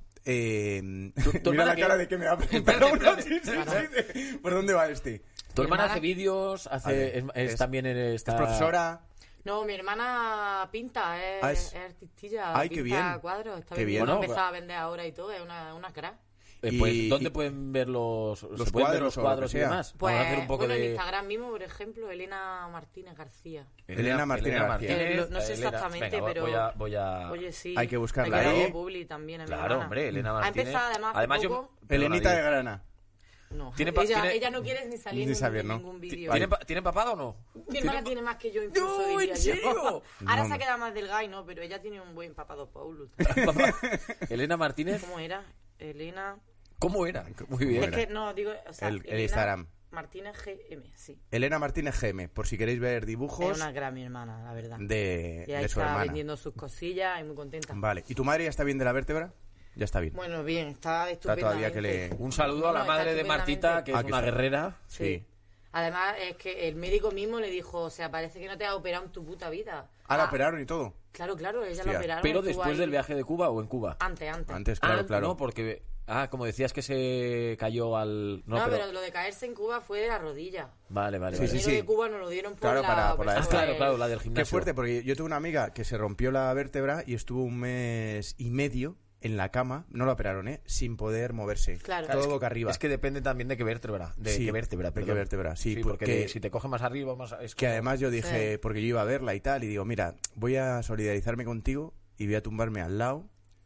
Eh, tu mira hermana la que- cara de que me ha Espérate, preguntado uno. espérate. Sí, sí, sí. ¿Por dónde va este? Tu Mi hermana hermana- hace vídeos, hace, Vale, es, es es- también en esta... Es profesora. No, mi hermana pinta, es, Ah, es- es artistilla, Ay, qué pinta bien. cuadros. Está Qué bien. vendiendo, Bueno, empezado a vender ahora y todo, es una, una crack. Eh, Y- pues, y- ¿dónde pueden ver los, los se pueden ver cuadros los o lo que cuadros y sea? demás? Pues, Vamos a hacer un poco bueno, en de... Instagram mismo, por ejemplo, Elena Martínez García. Elena Martínez García. Eh, lo- no sé Elena- exactamente, venga, pero- Voy a... Voy a... Oye, sí. Hay que buscarla Hay que ahí. darle publi también a mi Claro, hermana. hombre, Elena Ha Martínez. empezado además hace Además, yo- poco. Elenita Perdona, de Grana. No, ¿Tiene pa- ella, tiene- ella no quiere ni salir Ni en saber, ningún, ¿no? ningún Ti- vídeo. ¿Tiene, pa- ¿Tiene papado o no? Mi hermana tiene más que yo, incluso, No, diría ¿en yo. serio? Ahora No. se ha quedado más delgada y no, pero ella tiene un buen papado Paulus. Papá. Elena Martínez, ¿Cómo era? Elena... ¿cómo era? Muy bien. Es que no, digo... O sea, El- el Elena Instagram. Martínez G M, sí. Elena Martínez G M, por si queréis ver Es dibujos una gran mi hermana, la verdad. de, Y ahí de su está hermana. vendiendo sus cosillas y muy contenta. Vale. ¿Y tu madre ya está bien de la vértebra? Ya está bien. Bueno, bien, está Está estupendamente. todavía que le... Un saludo a la No, no, está madre de Martita, que es Ah, que una sí. guerrera. Sí. Sí. Además, es que el médico mismo le dijo, o sea, parece que no te has operado en tu puta vida. Ah, la operaron y todo. Claro, claro, ella Hostia. la operaron. Pero estuvo después ahí- del viaje de Cuba o en Cuba. Antes, antes. Antes, claro, ah, claro. no, porque... Ah, como decías que se cayó al... No, No, pero... pero... lo de caerse en Cuba fue de la rodilla. Vale, vale, Sí, vale. El sí, dinero sí. de Cuba nos lo dieron por Claro, la... para- por la- pues, Ah, claro, el- claro, la del gimnasio. Qué fuerte, porque yo tuve una amiga que se rompió la vértebra y estuvo un mes y medio en la cama, no la operaron, ¿eh? Sin poder moverse. Claro. Todo Es que- boca arriba. Es que depende también de qué vértebra. De Sí, qué vértebra, de qué perdón. vértebra, sí, porque porque- si te coge más arriba, más... Es Que como- además yo dije, Sí. porque yo iba a verla y tal, y digo, mira, voy a solidarizarme contigo y voy a tumbarme al lado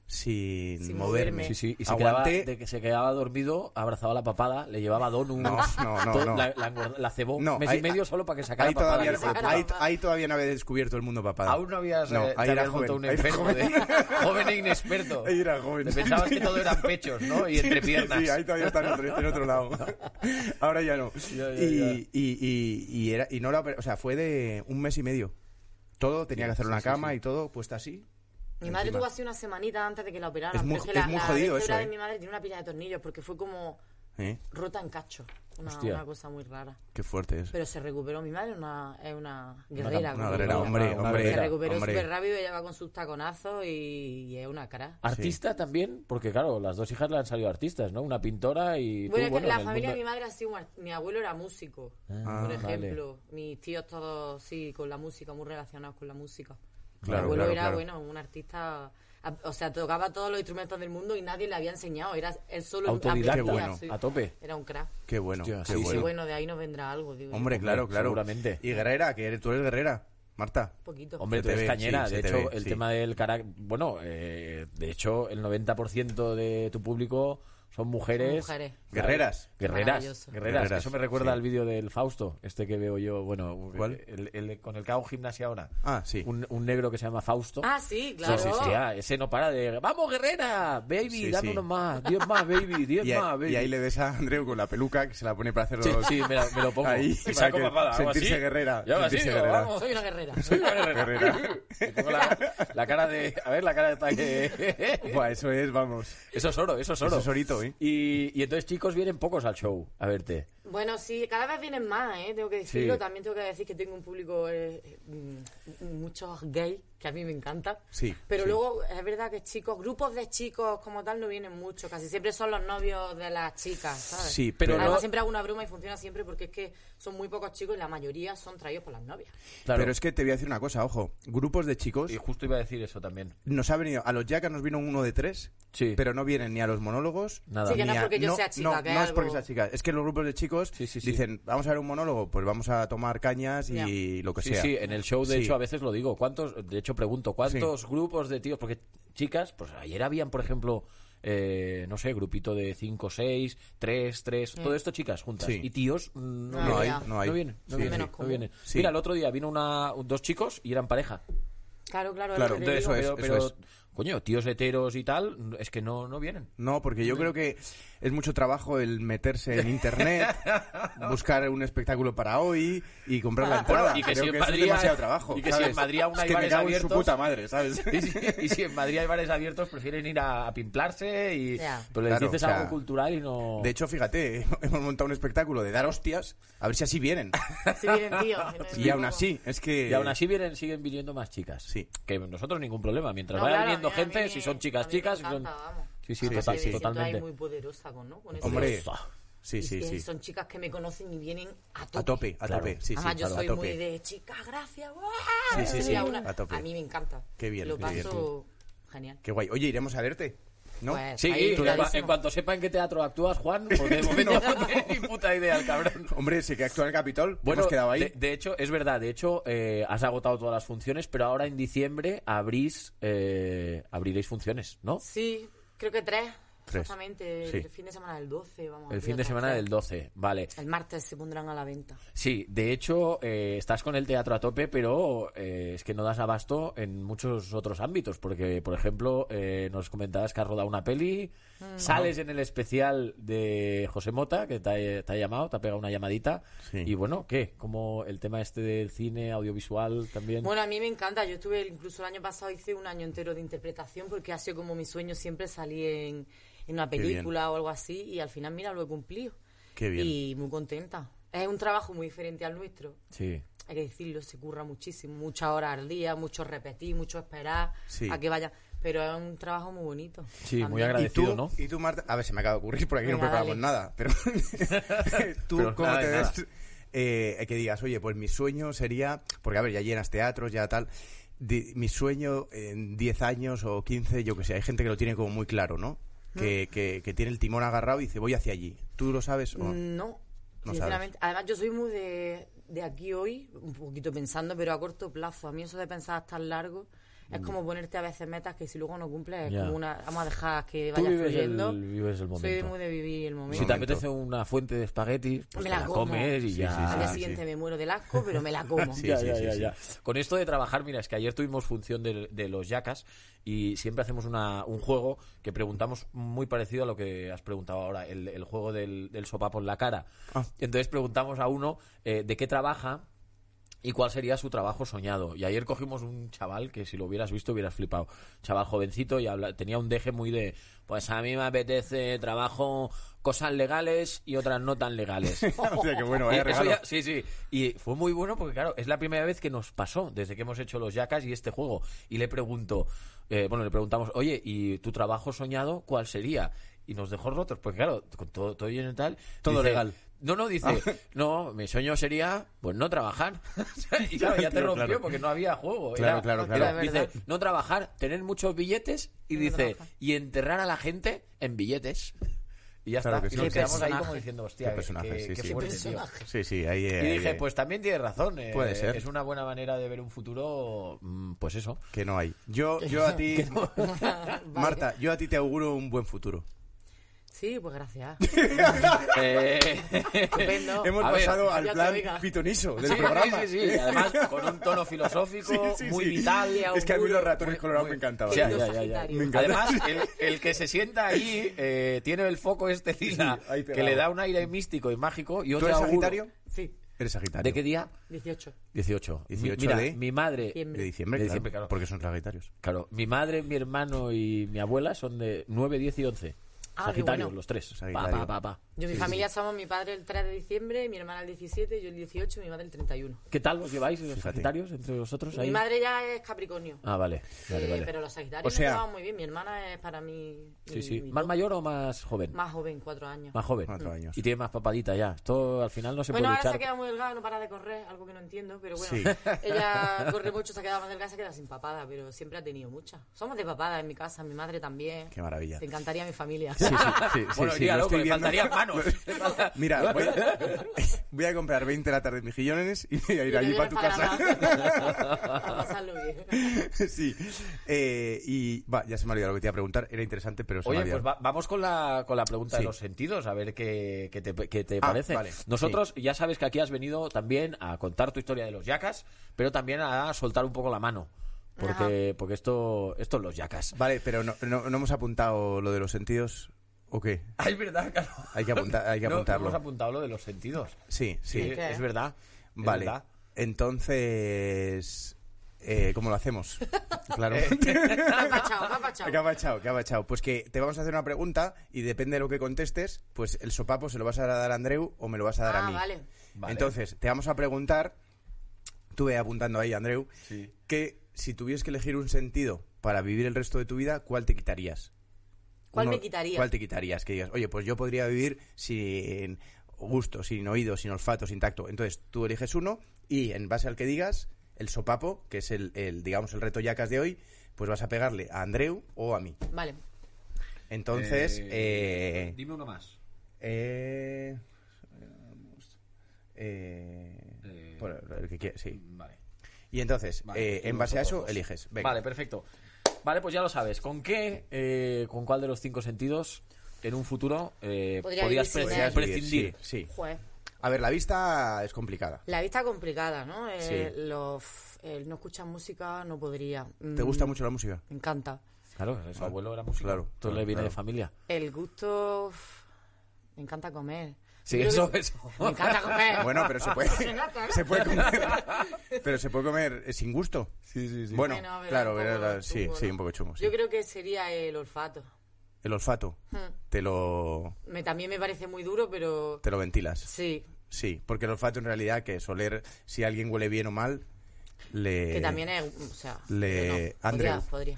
sin, Sin moverme. moverme. Sí, sí. Y se quedaba, Aguanté. de que se quedaba dormido, abrazaba la papada, le llevaba donuts. No, no, no, todo- no. La, la, engorda- la cebó No, mes ahí- y medio solo para que sacara Ahí papada. todavía, hijo de puta. ahí, ahí todavía no había descubierto el mundo papada. Aún no habías... No, eh, te ahí era habías vuelto joven, un ahí era enfermo joven. de... joven e inexperto. Ahí era joven. Te pensabas que todo eran pechos, ¿no? Y entre piernas. Sí, ahí todavía está en otro, en otro lado. Ahora ya no. Ya, ya, y, ya. Y, y, y era, y no la, oper- o sea, fue de un mes y medio. Todo, tenía que hacer una cama y todo, puesta así. Mi madre Encima. tuvo así una semanita antes de que la operaran. Es muy- pero que es la, muy la jodido vértebra eso, de ¿eh? mi madre tiene una pila de tornillos porque fue como ¿Eh? rota en cacho. Una, Hostia. una cosa muy rara. Qué fuerte es. Pero se recuperó. Mi madre es una, es una guerrera. Una como guerrera, digo. hombre, Una hombre. Se guerrera, recuperó hombre. súper rápido, ella va con sus taconazos y, y es una cara. ¿Artista también? Porque claro, las dos hijas le han salido artistas, ¿no? Una pintora y... tú, Bueno, es que bueno, la en el familia mundo- de mi madre ha sido un art- mi abuelo era músico, Ah, por vale. ejemplo. Mis tíos todos, sí, con la música, muy relacionados con la música. Claro, mi abuelo claro, era, claro. bueno, un artista, a- o sea, tocaba todos los instrumentos del mundo y nadie le había enseñado, era él solo Autodidacta, aprendía, bueno, sí. a tope. Era un crack. Qué bueno, Hostia, qué sí, Y bueno. bueno, de ahí nos vendrá algo, digo. yo. Hombre, claro, Hombre, claro. seguramente. Y guerrera, que eres, tú eres guerrera, Marta. Un poquito. Hombre, Se tú te eres ve, cañera. sí, de se te hecho, ve, el sí. tema del carácter... Bueno, eh, de hecho, el noventa por ciento de tu público son mujeres... Son mujeres. Guerreras. Guerreras, Maravilloso. guerreras. Guerreras, Eso me recuerda sí. al vídeo del Fausto, este que veo yo, bueno, ¿Cuál? El, el- con el que hago gimnasia ahora. Ah, sí. Un, un negro que se llama Fausto. Ah, sí, claro. Sí, sí, sí, ah, ese no para de... ¡Vamos, guerrera! Baby, Sí, dame sí. unos más. Diez más, baby, diez Y, a- más, baby. y ahí le ves a Andreu con la peluca que se la pone para hacer Sí, los... sí, me, la- me lo pongo. Ahí, Y para saco que papada, hago sentirse así. guerrera, Yo hago así, sentirse digo, guerrera. vamos. Soy una guerrera. Soy una guerrera. Guerrera. Me pongo la, la cara de... A ver, la cara de ataque. Buah, eso es, vamos. Eso es oro, eso es oro. Eso es orito, ¿eh? Y, y entonces, chicos, vienen pocos al show a verte. Bueno, sí, cada vez vienen más, ¿eh? Tengo que decirlo. Sí. También tengo que decir que tengo un público, eh, mm, muchos gays, que a mí me encanta. Sí, Pero sí. luego es verdad que chicos, grupos de chicos como tal no vienen mucho. Casi siempre son los novios de las chicas, ¿sabes? Sí, pero Además, no- siempre hago una broma y funciona siempre porque es que son muy pocos chicos y la mayoría son traídos por las novias. Claro. Pero es que te voy a decir una cosa, ojo. Grupos de chicos, Y justo iba a decir eso también. nos ha venido... A los Jackas nos vino uno de tres, Sí. pero no vienen ni a los monólogos... Nada. Sí, que ni no es a- porque yo sea chica, no, que no es es porque algo- sea chica. Es que los grupos de chicos Sí, sí, sí. dicen, vamos a ver un monólogo, pues vamos a tomar cañas y Ya. lo que Sí, sea. sí, en el show, de Sí. hecho, a veces lo digo. ¿Cuántos, de hecho, pregunto, ¿cuántos grupos de tíos? Porque chicas, pues ayer habían, por ejemplo, eh, no sé, grupito de cinco, seis, tres, tres, todo esto chicas juntas. Sí. Y tíos, mm, no, No vienen. hay, no, no hay. vienen, no Sí, vienen, menos no común. vienen. Sí. Mira, el otro día vino una, dos chicos y eran pareja. Claro, claro. Claro, es lo que te eso digo. es. pero, pero, es. coño, tíos heteros y tal, es que no, no vienen. No, porque yo creo que es mucho trabajo el meterse en internet, buscar un espectáculo para hoy y comprar la entrada. Bueno, y que Creo si en que eso Madrid es demasiado hay- trabajo. y que si ¿sabes? en Madrid aún Es hay que me bares cago en su abiertos. puta madre, ¿sabes? Y si, y si en Madrid hay bares abiertos, prefieren ir a, a pimplarse y... Ya. Pero les Claro, dices o sea, algo cultural y no... De hecho, fíjate, hemos montado un espectáculo de dar hostias, a ver si así vienen. Sí, vienen tíos. Y aún así, es que... Y aún así vienen, siguen viniendo más chicas. Sí. Que nosotros ningún problema. Mientras No, vaya claro, viniendo a mí- gente, a mí- si son chicas, a mí me chicas... si son... encanta, vamos. Sí, sí, Además, total- me siento ahí totalmente. muy poderosa con, ¿no? Con ese- Hombre, Esa. sí, Y sí, que sí. Son chicas que me conocen y vienen a tope. A tope, a Claro. tope. Sí, sí, Además, yo claro, soy a tope. muy de chicas, gracias. ¡guau! Sí, sí, Sería sí, una- a tope. A mí me encanta. Qué bien, Lo qué bien. paso genial. Qué guay. Oye, iremos a verte. ¿no? Pues, Sí, ahí en, clarísimo. en cuanto sepa en qué teatro actúas, Juan, porque de momento no tiene ni puta idea el cabrón. Hombre, sí que actúa en el Capitol. Bueno, Hemos quedado ahí. De, de hecho, es verdad, de hecho, eh, has agotado todas las funciones, pero ahora en diciembre abrís, eh, abriréis funciones, ¿no? Sí, creo que tres. Tres. Exactamente, Sí. el fin de semana del doce, vamos. a El abrir fin de otras semana tres. del doce, vale. El martes se pondrán a la venta. Sí, de hecho, eh, estás con el teatro a tope, pero eh, es que no das abasto en muchos otros ámbitos, porque, por ejemplo, eh, nos comentabas que has rodado una peli, Mm. sales en el especial de José Mota, que te ha, te ha llamado, te ha pegado una llamadita, Sí. y bueno, ¿qué? Como el tema este del cine, audiovisual también. Bueno, a mí me encanta. Yo estuve, incluso el año pasado hice un año entero de interpretación porque ha sido como mi sueño siempre salir en, en una Qué bien. película o algo así y al final, mira, lo he cumplido. Qué bien. Y muy contenta. Es un trabajo muy diferente al nuestro. Sí. Hay que decirlo, se curra muchísimo. Muchas horas al día, mucho repetir, mucho esperar Sí. a que vaya. Pero es un trabajo muy bonito. Sí, muy también. agradecido. ¿Y tú, ¿no? y tú, Marta? A ver, se me acaba de ocurrir, por aquí no Venga, preparamos dale. nada, pero tú, Pero ¿cómo nada te de nada. ves? Eh, que digas, oye, pues mi sueño sería, porque a ver, ya llenas teatros, ya tal, di- mi sueño en diez años o quince, yo que sé, hay gente que lo tiene como muy claro, ¿no? Que, que, que tiene el timón agarrado y dice, voy hacia allí. ¿Tú lo sabes o no? No, No sinceramente. Además, yo soy muy de, de aquí hoy, un poquito pensando, pero a corto plazo. A mí eso de pensar tan largo es como ponerte a veces metas que si luego no cumples es Ya. como una... Vamos a dejar que Tú vaya vives fluyendo. el, vives el momento. Soy muy de vivir el momento. Si te momento. apetece una fuente de espagueti, pues Me te la la como. comes y Sí, ya. sí, Al día Ah, siguiente sí. me muero del asco, pero me la como. Sí, Ya, sí, ya, sí, ya, sí. ya. Con esto de trabajar, mira, es que ayer tuvimos función de, de los yacas y siempre hacemos una, un juego que preguntamos muy parecido a lo que has preguntado ahora, el, el juego del, del sopapo en la cara. Ah. Entonces preguntamos a uno eh, de qué trabaja y cuál sería su trabajo soñado. Y ayer cogimos un chaval que si lo hubieras visto hubieras flipado. Chaval jovencito y habla- tenía un deje muy de, pues a mí me apetece trabajo cosas legales y otras no tan legales. O sea, que bueno, Y vaya eso regalo. ya- sí, sí. Y fue muy bueno porque, claro, es la primera vez que nos pasó desde que hemos hecho los yacas y este juego. Y le pregunto, eh, bueno, le preguntamos, oye, ¿y tu trabajo soñado cuál sería? Y nos dejó rotos, porque claro, con todo, todo lleno y tal. Todo dice, legal. No, no, dice, no, mi sueño sería, pues no trabajar. Y claro, ya te Claro, rompió claro. porque no había juego. Claro, Era- claro, era- claro. dice, ¿Verdad? no trabajar, tener muchos billetes y No dice, trabajar. y enterrar a la gente en billetes. Y ya Claro está. que Y sí. nos Qué quedamos ahí personaje. como diciendo, Qué hostia, qué, personaje, qué- sí, qué sí. fuerte, Qué tío. personaje. Sí, sí, ahí... Y ahí- dije, pues también tienes razón. eh, Puede ser. Es una buena manera de ver un futuro, mm, pues eso. Que no hay. Yo, yo a ti... Marta, yo a ti te auguro un buen futuro. Sí, pues gracias. Eh, Estupendo. Hemos A ver, pasado al ya te plan oiga. pitoniso del sí, programa. sí, sí, sí. Además, con un tono filosófico, Sí, sí, muy sí. vital. Es que a mí los ratones muy- colorados muy- me encantaban. Ya, Querido ya, ya, ya. Sagitario. Me encanta. Además, el, el que se sienta ahí eh, tiene el foco este lila, Sí, ahí que pegado. le da un aire místico y mágico. Y ¿Tú otro eres auguro- Sagitario? Sí, Eres Sagitario. ¿De qué día? dieciocho. dieciocho. dieciocho Mira, de- mi madre... Diciembre. De diciembre, De claro, diciembre, claro. porque son Sagitarios. Claro, mi madre, mi hermano y mi abuela son de nueve, diez y once. Ah, qué Sagitarios, bueno. los tres. Pa, Sagitario. pa, pa, pa. Yo, mi Sí, familia somos mi padre el tres de diciembre, mi hermana el diecisiete, yo el dieciocho y mi madre el treinta y uno. ¿Qué tal os lleváis los Fíjate. Sagitarios entre vosotros? Ahí? Mi madre ya es Capricornio. Ah, vale. Vale, Eh, vale. Pero los Sagitarios O sea- nos llevamos muy bien. Mi hermana es para mí. Sí, mi- sí. mi ¿Más top. mayor o más joven? Más joven, cuatro años. Más joven. Cuatro años. Y tiene más papadita ya. Esto al final no se Bueno, puede ahora se luchar. ha quedado muy delgada, no para de correr, algo que no entiendo, pero bueno, Sí. ella corre mucho, se ha quedado más delgada, se queda sin papada, pero siempre ha tenido mucha. Somos de papada en mi casa, mi madre también. Qué maravilla. Te encantaría mi familia. Sí, sí, sí, sí, Bueno, sí, iría lo loco, estoy le viendo. faltarían manos. Le falta- Mira, voy a, voy a comprar veinte latas de mejillones y voy a ir Y allí te para tu vienes casa. nada. A pasarlo bien. Sí. Eh, y va, ya se me ha olvidado lo que te iba a preguntar. Era interesante, pero se me ha Oye, pues olvidado. va- vamos con la, con la pregunta de Sí. los sentidos, a ver qué, qué te, qué te Ah, parece. vale, Nosotros ya sabes que aquí has venido también a contar tu historia de los yacas, pero también a soltar un poco la mano. Porque, porque esto, esto es los yacas. Vale, pero no, no, no hemos apuntado lo de los sentidos. ¿O qué? Ah, es verdad, claro. Hay que, apuntar, hay que No, apuntarlo. no hemos apuntado lo de los sentidos. Sí, sí. Sí, ¿Qué? es verdad. es Vale. verdad. Entonces, eh, ¿cómo lo hacemos? Claro. ¿Qué ha pachado? ¿Qué ha pachado? ¿Qué ha bachado? ¿Qué ha bachado? Pues que te vamos a hacer una pregunta y depende de lo que contestes, pues el sopapo se lo vas a dar a Andreu o me lo vas a dar a Ah, mí. vale. Vale. Entonces, te vamos a preguntar, tú ve apuntando ahí, Andreu, Sí. que si tuvieses que elegir un sentido para vivir el resto de tu vida, ¿cuál te quitarías? ¿Cuál Uno- me quitaría? ¿Cuál te quitarías? Que digas, oye, pues yo podría vivir sin gusto, sin oído, sin olfato, sin tacto. Entonces, tú eliges uno y en base al que digas, el sopapo, que es el, el digamos, el reto yacas de hoy, pues vas a pegarle a Andreu o a mí. Vale. Entonces, Eh, eh, Dime uno más. eh, eh, Eh, por el que quieras, sí. Vale. Y entonces, Vale, eh, tú en base a eso, nosotros. eliges. Venga. Vale, perfecto. Vale, pues ya lo sabes. ¿Con qué, eh, con cuál de los cinco sentidos en un futuro eh, Podría podrías vivir sin pre- él. prescindir? Sí, sí. Joder. A ver, la vista es complicada. La vista complicada, ¿no? Eh, Sí. los, el no escuchar música no podría. ¿Te Mm, gusta mucho la música? Me encanta. Claro, su abuelo era músico. Claro, Todo claro, le viene claro. de familia. El gusto... uf, Me encanta comer. Sí, Yo creo eso, que- eso. Me encanta comer. Bueno, pero se puede, Se nota, ¿no? se puede comer. Pero se puede comer eh, sin gusto. Sí, sí, sí. Bueno, Bueno, pero claro, un poco era- sí, chungo, sí, ¿no? un poco chungo. sí. Yo creo que sería el olfato. El olfato, te lo, Me, también me parece muy duro, pero te lo ventilas. sí, Sí, porque el olfato en realidad, que es oler si alguien huele bien o mal, le... que también es, o sea, le- pero no, Andreu. podría, podría.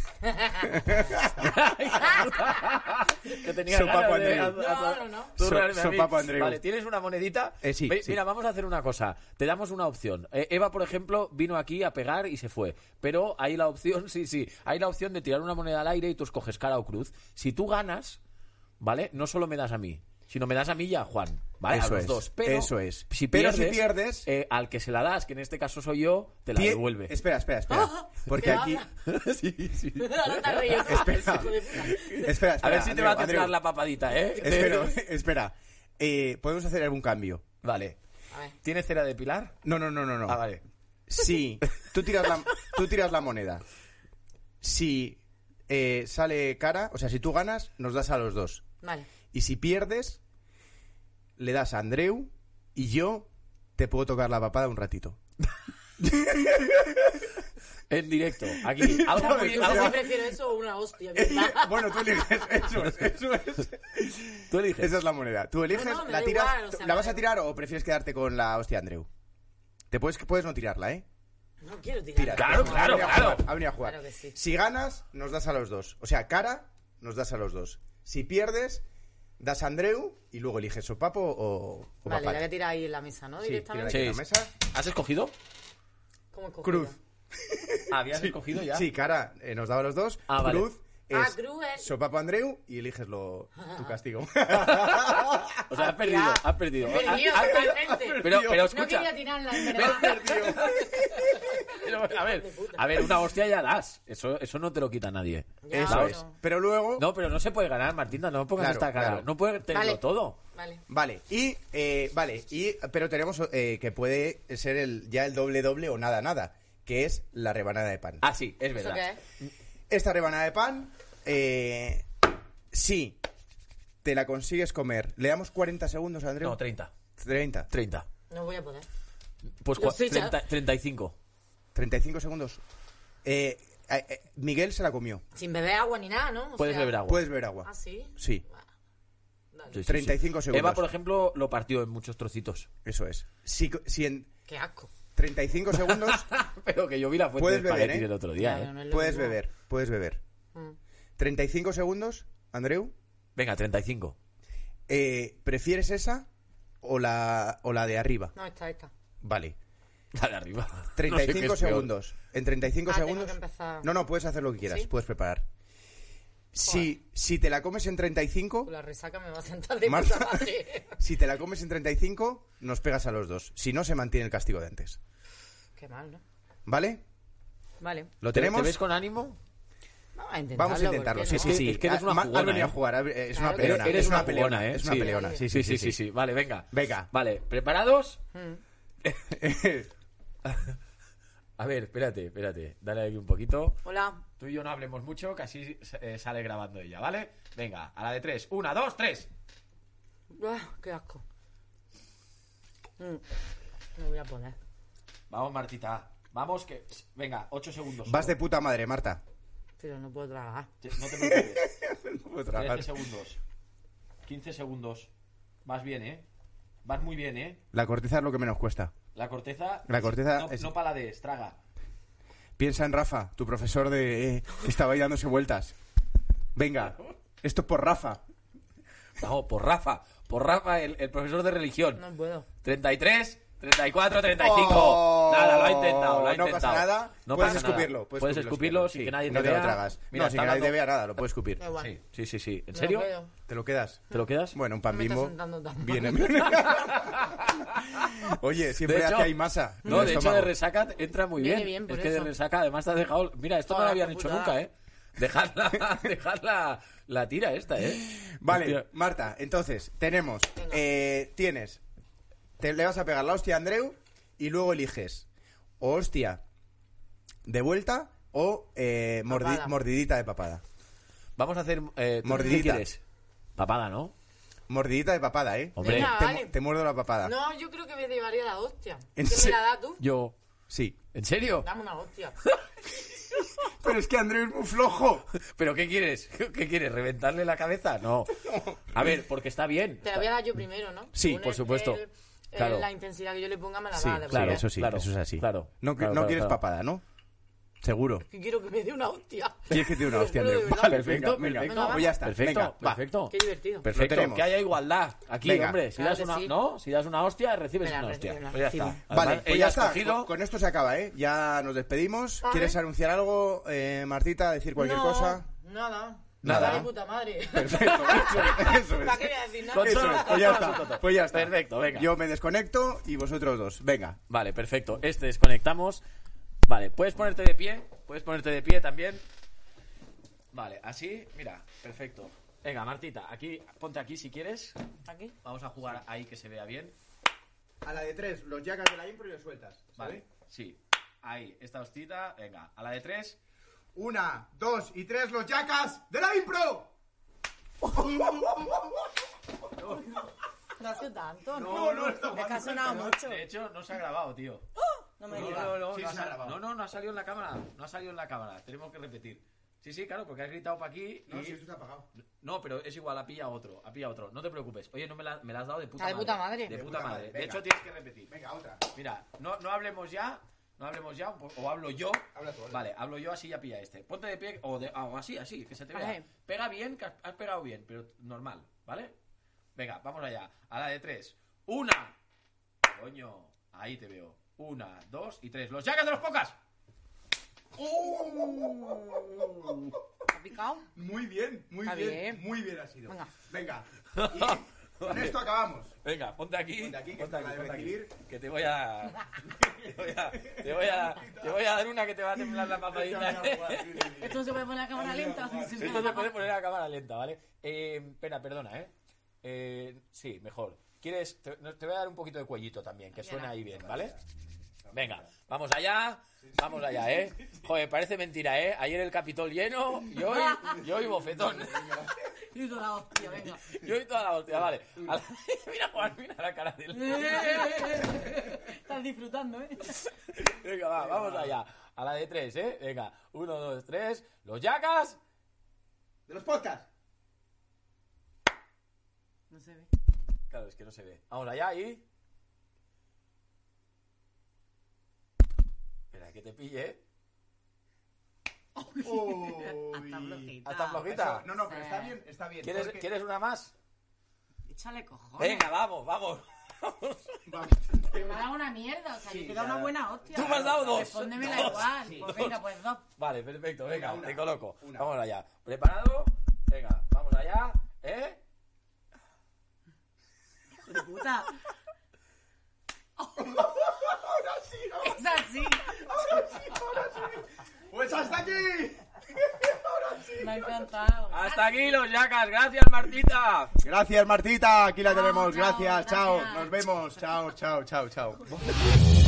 Que tenía Sopapo ganas de- Andreu. No, no, no. Tú So- realmente a mí- sopapo Andreu. Vale, ¿tienes una monedita? Eh, sí, Ve- sí. Mira, vamos a hacer una cosa. Te damos una opción. Eh, Eva, por ejemplo, vino aquí a pegar y se fue. Pero hay la opción, sí, sí, hay la opción de tirar una moneda al aire y tú escoges cara o cruz. Si tú ganas, ¿vale? No solo me das a mí, sino me das a mí y a Juan, ¿vale? Eso a los es, dos. Pero, eso es. Si Pero pierdes, si pierdes- eh, al que se la das, que en este caso soy yo, te la Tie- devuelve. Espera, espera, espera. Porque ¿qué aquí... habla? sí, sí. Ahora te has reído. Espera. Hijo de puta. Espera, espera. A ver si te Andreu, va a temblar Andreu. la papadita, ¿eh? Espera, espera. Eh, ¿Podemos hacer algún cambio? Vale. A ver, ¿Tienes cera de pilar? No, no, no, no, no. Ah, vale. Si tú tiras la, tú tiras la moneda, si eh, sale cara, o sea, si tú ganas, nos das a los dos. vale. Y si pierdes, le das a Andreu y yo te puedo tocar la papada un ratito. En directo, aquí. Algo muy- Yo algo- sí prefiero eso o una hostia, ¿verdad? Bueno, tú eliges, eso es, eso es. Tú eliges. Esa es la moneda. Tú eliges, No, no, me la da tiras, igual, o sea, ¿la me vas da a tirar o prefieres quedarte con la hostia Andreu? Te puedes, puedes no tirarla, ¿eh? No quiero tirar. Tira. Claro, Ha claro, venido a claro. jugar, ha venido a jugar. Claro que sí. Si ganas, nos das a los dos. O sea, cara, nos das a los dos. Si pierdes, das a Andreu y luego eliges sopapo o, o Vale, la papal. voy a tirar ahí en la mesa, ¿no? Sí, Directamente. tírala Sí. aquí en la mesa. ¿Has escogido? ¿Cómo escogido? Cruz. ¿Habías escogido ya? Sí, cara, eh, nos daba a los dos. Ah, vale. Cruz es Ah, cruz es- sopapo Andreu y eliges lo, tu castigo. O sea, has perdido, Ya. has perdido. He perdido Has- has- totalmente. Pero, pero No escucha. quería tirarla, en verdad. Pero, a ver, a ver, una hostia ya das. Eso, eso no te lo quita nadie. Ya, Eso bueno. es. Pero luego... No, pero no se puede ganar, Martina. No pongas Claro, esta cara. claro. No puedes tenerlo Vale. todo. Vale. Vale, y eh, vale, y pero tenemos eh, que puede ser el ya el doble doble o nada nada, que es la rebanada de pan. Ah, sí, es ¿Eso verdad. qué es? Esta rebanada de pan, eh, si te la consigues comer, le damos cuarenta segundos, Andreu. No, treinta. treinta. treinta. No voy a poder. Pues Lo cua- sé ya. treinta, treinta y cinco. treinta y cinco segundos. Eh, eh, eh, Miguel se la comió. Sin beber agua ni nada, ¿no? O Puedes sea- beber agua. Puedes beber agua. Ah, sí. Sí, Dale. Sí, sí, treinta y sí. cinco segundos. Eva, por ejemplo, lo partió en muchos trocitos. eso es. Si, si en Qué asco. treinta y cinco segundos Pero que yo vi la fuente Puedes de beber, espaguetis ¿eh? el otro día, Claro, ¿eh? no es lo puedes mismo. beber, puedes beber. Mm. treinta y cinco segundos, Andreu. Venga, treinta y cinco. Eh, ¿Prefieres esa o la, o la de arriba? No, esta, esta. Vale. La de arriba. treinta y cinco No sé qué es peor. segundos. En treinta y cinco Ah, tengo segundos. que empezar. No, no, puedes hacer lo que quieras. ¿Sí? Puedes preparar. Si, si te la comes en treinta y cinco, Con la resaca me va a sentar de Marta, puta madre. si te la comes en treinta y cinco, nos pegas a los dos. Si no, se mantiene el castigo de antes. Qué mal, ¿no? ¿Vale? Vale. ¿Lo ¿Te, tenemos? te ves con ánimo? Vamos a intentarlo. Vamos a intentarlo. ¿por Sí, qué sí, no? sí. Es que eres una Ha- ha jugona, venido a ¿eh? jugar. Es una Claro que peleona. sí. Eres Es una una peleona. jugona, ¿eh? Es una Sí. peleona. Sí, Sí, sí, sí, sí. Vale, venga. Venga. Vale, ¿preparados? Mm. A ver, espérate, espérate. Dale aquí un poquito. Hola. Tú y yo no hablemos mucho, que así eh, sale grabando ella, ¿vale? Venga, a la de tres. Una, dos, tres. Ah, qué asco. Mm. No voy a poder. Vamos, Martita. Vamos, que... Venga, ocho segundos. Vas de puta madre, Marta. Pero no puedo tragar. Te- No te preocupes. No puedo tragar. trece segundos. quince segundos. Vas bien, ¿eh? Vas muy bien, ¿eh? La corteza es lo que menos cuesta. La corteza... La corteza No, es- no palades, traga. Piensa en Rafa, tu profesor de... eh, estaba ahí dándose vueltas. Venga, esto es por Rafa. Vamos, por Rafa. Por Rafa, el, el profesor de religión. No puedo. treinta y tres, treinta y cuatro, treinta y cinco. Oh, Nada, lo ha intentado, lo ha no intentado. pasa nada. No Puedes pasa escupirlo, nada. puedes Puedes escupirlo, escupirlo sí, sin que nadie no te te lo vea. tragas. Mira, No, sin está que nadie te hablando- vea nada, lo puedes escupir. Da igual. Sí, sí, sí, sí. ¿En Me lo serio? quedo. ¿Te lo quedas? ¿Te lo quedas? Bueno, un pan No me está Bimbo sentando tan mal. viene bien. Oye, siempre De hecho- hace hay masa. en No, el de hecho estómago. de resaca entra muy Viene bien. bien, por es que de eso. resaca además te has dejado... Mira, esto no lo Joder, habían qué hecho putada. nunca, ¿eh? Dejar la, dejar la, la tira esta, ¿eh? Vale, Hostia. Marta, entonces, tenemos, Venga. eh, tienes, te le vas a pegar la hostia a Andreu y luego eliges o hostia de vuelta o eh, mordi- Papada. mordidita de papada. Vamos a hacer... Eh, ¿tú Mordidita. ¿Qué quieres? Papada, ¿no? Mordidita de papada, ¿eh? Hombre. Venga, te, vale. te muerdo la papada. No, yo creo que me llevaría la hostia. ¿Qué ¿En me serio? la da tú? Yo... Sí. ¿En serio? Dame una hostia. Pero es que Andreu es muy flojo. ¿Pero qué quieres? ¿Qué quieres? ¿Reventarle la cabeza? No. A ver, porque está bien. Te la voy a dar yo primero, ¿no? Sí, Según por el- supuesto. el- el- Claro. La intensidad que yo le ponga me la Sí, va a dar. claro. sí, eso sí, claro, eso es así. claro. No, Claro, no claro, quieres claro. papada, ¿no? Seguro. Que quiero que me dé una hostia. Quieres que te dé una hostia, Te lo juro, Andreu. de verdad. Vale, Perfecto, venga, venga. perfecto. Pues ya está. Perfecto, venga, va. perfecto. Qué divertido. Perfecto, tenemos. que haya igualdad aquí, Venga. hombre. Si Claro das que una, sí. no, si das una hostia, recibes Me la una hostia. recibo, Pues ya recibo. está. Vale, Además, pues ella ya ha está. escogido... Con, con esto se acaba, ¿eh? Ya nos despedimos. Vale. ¿Quieres anunciar algo, eh, Martita? ¿Decir cualquier No, cosa? Nada. Nada. Vale, puta madre. Perfecto, eso es. Eso ¿Para qué es. voy a decir nada? Con Eso solo- es, con pues ya solo está, asunto. pues ya está. Perfecto, venga. Yo me desconecto y vosotros dos. Venga. Vale, perfecto. Este desconectamos. Vale, puedes ponerte de pie. Puedes ponerte de pie también. Vale, así, mira, perfecto. Venga, Martita, aquí, ponte aquí si quieres. Aquí. Vamos a jugar ahí que se vea bien. A la de tres, los yacas de la impro y los sueltas. Vale, sí. Ahí, esta hostita. Venga, a la de tres. Una, dos y tres, los yacas de la impro. No hace tanto, ¿no? No, no, está Es que ha sonado mucho. De hecho, no se ha grabado, tío. No me No, digas. no, no, Sí, no, ha se ha sal- grabado. no, no, no ha salido en la cámara. No ha salido en la cámara. Tenemos que repetir. Sí, sí, claro, porque has gritado para aquí y... No, si esto está apagado. No, pero es igual, ha pillado otro, ha pillado otro. No te preocupes. Oye, no me la, me la has dado de puta Ah, de madre. puta madre. De De puta puta madre. madre, De venga. hecho, tienes que repetir. Venga, otra. Mira, no, no hablemos ya, no hablemos ya, o, o hablo yo. Habla tú, habla. Vale, hablo yo, así ya pilla este. Ponte de pie, o, de, o así, así, que se te vea. Vale. Pega bien, que has, has pegado bien, pero normal, ¿vale? Venga, vamos allá. A la de tres. Una. Coño, ahí te veo. Una, dos y tres. ¡Los llagas de los pocas! ¿Ha picado? Muy bien, muy Está bien, bien. muy bien ha sido. Venga. Venga. Y con esto acabamos. Venga, ponte aquí. Ponte aquí, que ponte es la de ponte aquí, recibir. que te voy a te voy a, te voy a te voy a dar una que te va a temblar la papadita. Esto no se puede poner a cámara lenta. Esto se puede poner a cámara lenta, ¿vale? Eh, espera, perdona, ¿eh? eh sí, mejor. ¿Quieres? Te, te voy a dar un poquito de cuellito también, que suena ahí bien, ¿vale? Venga, vamos allá, vamos allá, ¿eh? Joder, parece mentira, ¿eh? Ayer el Capitol lleno y hoy, y hoy bofetón. Y toda la hostia, venga. Y hoy toda la hostia, vale. A la- Mira, Juan, mira la cara de él. Estás disfrutando, ¿eh? Venga, va, vamos allá. A la de tres, ¿eh? Venga, uno, dos, tres. ¡Los yacas! De los podcasts. No se ve. Claro, es que no se ve. Vamos allá y... Espera, que te pille, ¿eh? Hasta flojita. ¿Hasta flojita? No, no, pero está bien, está bien. ¿Quieres, porque- ¿Quieres una más? Échale cojones. Venga, vamos, vamos. Vamos. Me ha dado una mierda, o sea, yo te he dado una buena hostia. Tú me has dado dos. Respóndemela Dos. igual. Sí, Pues dos. venga, pues dos. Vale, perfecto, venga, Venga, una. te coloco. Una. Vamos allá. ¿Preparado? Venga, vamos allá, ¿eh? Hijo de puta. Ahora sí, ahora Es así. sí, ahora sí. Pues hasta aquí. Ahora sí. Me ha encantado. Hasta aquí los yacas. Gracias, Martita. Gracias, Martita. Aquí la Chao, tenemos. chao, Gracias. Chao. gracias. Nos vemos. Chao, chao, chao, chao.